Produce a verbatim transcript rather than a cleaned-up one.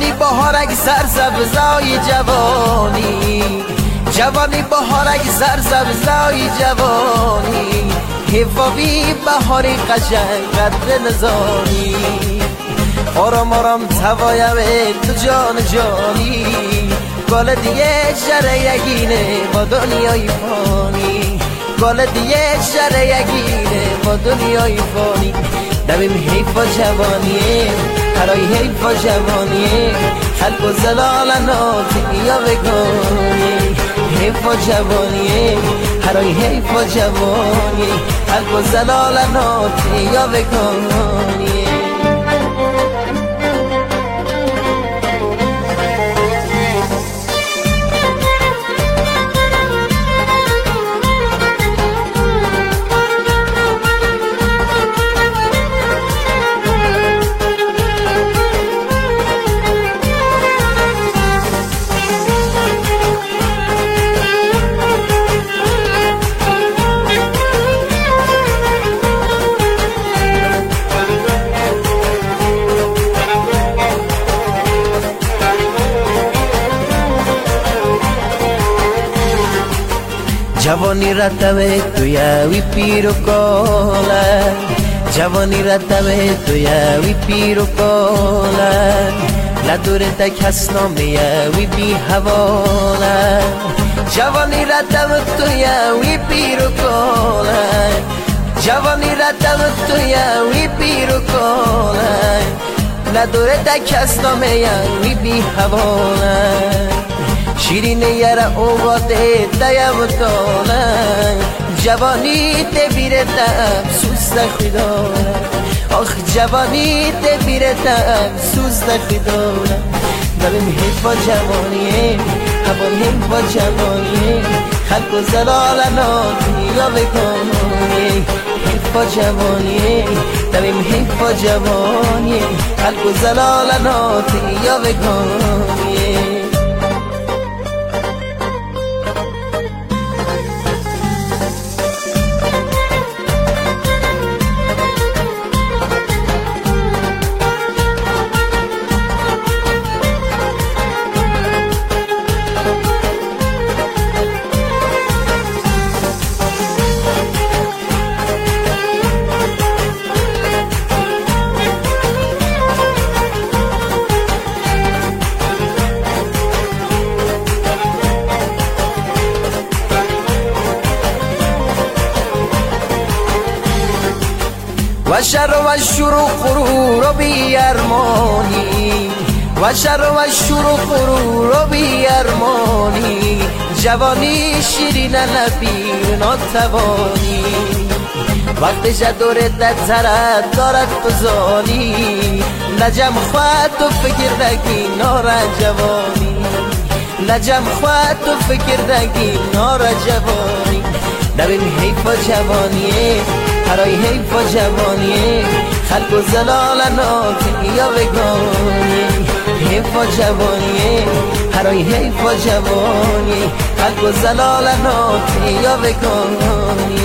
جوانی بهارک سرسبزای جوانی، جوانی بهارک سرسبزای جوانی، حفاوی بهاری قشنگ قدر نزانی، آرام آرام توایم تو جان جانی، گل دیگه شره یگینه با دنیای فانی، گل دیگه شره یگینه با دنیای فانی. دبیم حیفا جوانیه هرای حیفا جوانیه، خلق و زلالنات یا بگانی، حیفا جوانیه هرای حیفا جوانیه، خلق و زلالنات یا بگانی. جوانی رتبه توی پیر و کالا، جوانی رتبه توی پیر و کالا، نداره تا کس نامیوی بی حوالا، جوانی رتبه توی پیر و کالا، جوانی رتبه توی پیر و کالا، نداره تا کس نامیوی بی حوالا، شیرینه یاره اوقاته دیم تانه، جوانی ته بیره تم سوز نخیدانه، آخ جوانی ته بیره تم سوز نخیدانه. داریم حیفا جوانیه همان حیفا جوانیه، خلق و زلالنات یا بکنیه، حیفا جوانیه داریم حیفا جوانیه، خلق و زلالنات یا بکنیه. و شر و شر و غرور و بی ارمانی، و شر و شر و غرور و بی ارمانی، جوانی شیرین لبی ناتوانی، وقتش دوره در طرف دارد بزانی، نجم خواهد تو فکر نگی نارا جوانی، نجم خواهد تو فکر نگی نارا جوانی. نبین حیفا جوانیه هرای حیفا جوانیه، خلق و زلالنات یا بگانی، حیفا جوانیه هرای حیفا جوانیه، خلق و زلالنات یا بگانی.